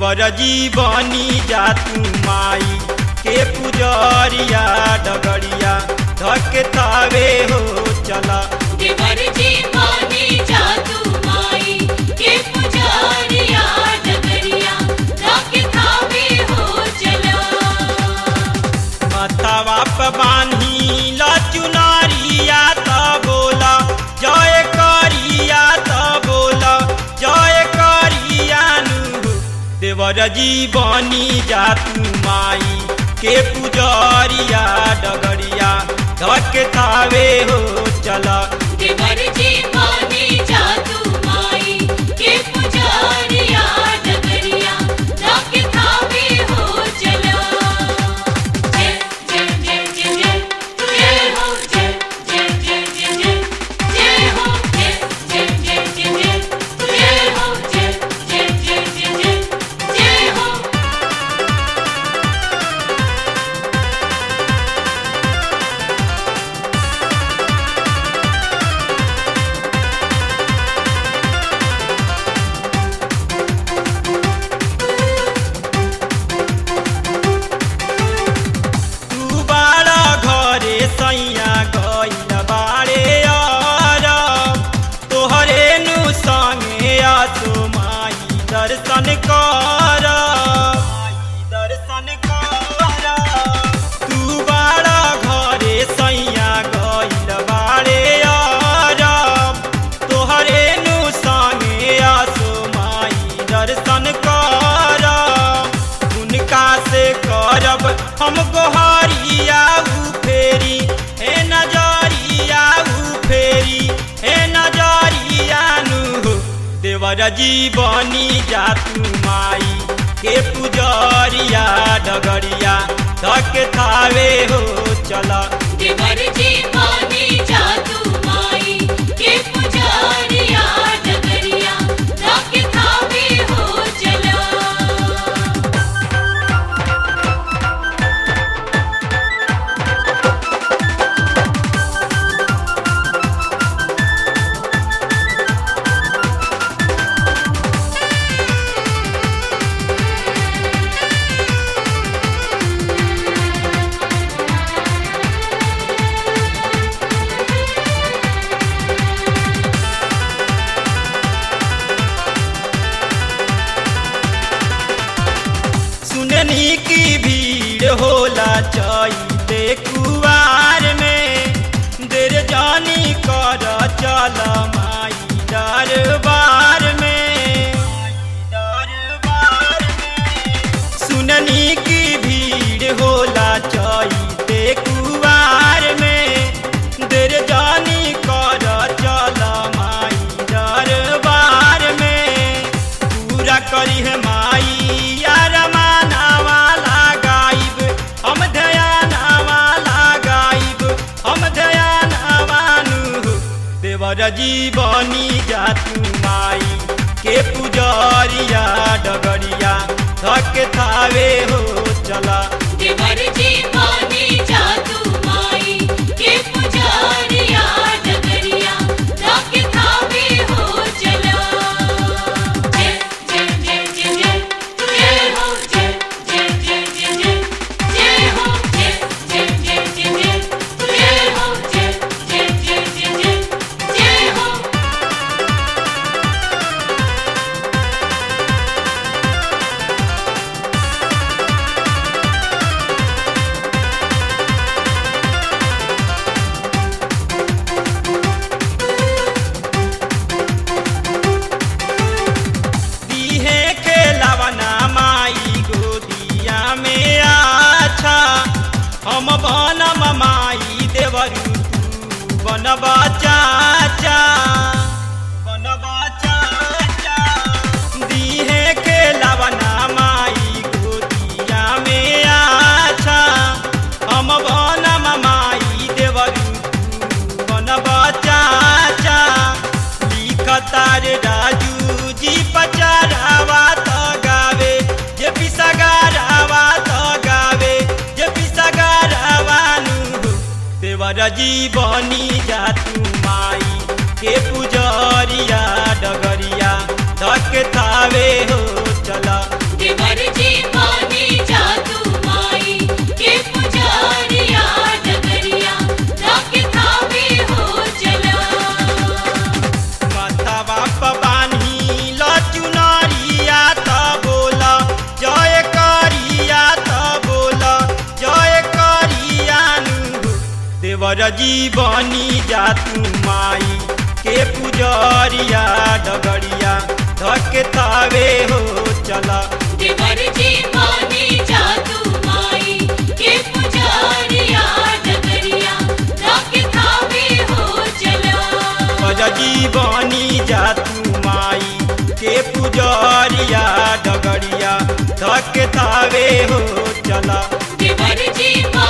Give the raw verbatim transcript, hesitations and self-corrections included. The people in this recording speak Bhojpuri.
देवर जीवनी जातू माई के पुजरिया डगरिया धके थावे हो चला। देवर जीवनी जातू माई के पुजरिया डगरिया धके थावे हो चला। माथावा पे बान्ही ला चुनारिया ता बोला जय करिया ता बोला जय करिया नु। देवर जीवनी जातू माई के पुजरिया डगरिया धके थावे हो चला। देवर जीवनी जातू माई के पुजरिया डगरिया धके थावे हो चला। जय जय जय जय जय जय हो जय जय जय जय जय जय हो जय जय जय जय जय जय हो जय जय जय जय जय जय हो। तू बाड़ा घरे सैया गइल बाड़े यार तोहरे नु संगे आसो माई दर्शन कर दर्शन कर। तू बाड़ा घरे सैया गइल बाड़े यार तोहरे नु संगे आसो माई दर्शन कर। उनका से करब हम गोहारिया उ फेरी हे नजरिया उ फेरी हे नजरिया नु। देवर जीवनी जातू माई के पुजरिया डगरिया धके थावे हो चला। देवर जीवनी जातू माई के पुजरिया डगरिया धके थावे हो चला। सुननी की भीड़ होला चैते कुवार में देर जानी कर चल माई दरबार में दरबार में। सुननी की भीड़ होला चैते कुवार में देर जानी कर चल माई दरबार में। पूरा करी है माई यार मानावा लगाइब हम ध्यानावा लगाइब हम ध्यानावा नु। देवर जीवनी जातू माई के पुजरिया डगरिया धके थावे हो चला। देवर जीवनी जातू माई के पुजरिया डगरिया धके थावे हो चला। जय जय जय जय जय जय हो जय जय जय जय जय जय हो जय जय जय जय जय जय हो जय जय जय जय जय जय हो। दीहे के लवना माई गोदिया में आछा हम बनम माई देवरू तू बनबा चाचा बनबा चाचा। दीहे के लवना माई गोदिया में आछा हम बनम माई देवरू तू बनबा चाचा। लिखतार राजू जी पचारावा तो गावे जे पिसगारावा तो गावे जे पिसगारावा नु। देवर जीवनी जातू माई के पुजरिया डगरिया धके थावे हो चला। देवर जी मानी जातू माई के पुजारिया डगरिया जाके थावे हो चला। माथावा प बान्ही ल चुनरिया त बोला जय करिया त बोला जय करिया नु। देवर जी बनी जातू माई के पुजारिया डगरिया धके थावे हो चला। देवर जी मानी जातू माई के पुजारिया डगरिया जाके थावे हो चला। जी बनी जातू माई के पुजारिया डगरिया धके थावे हो चला। देवर जी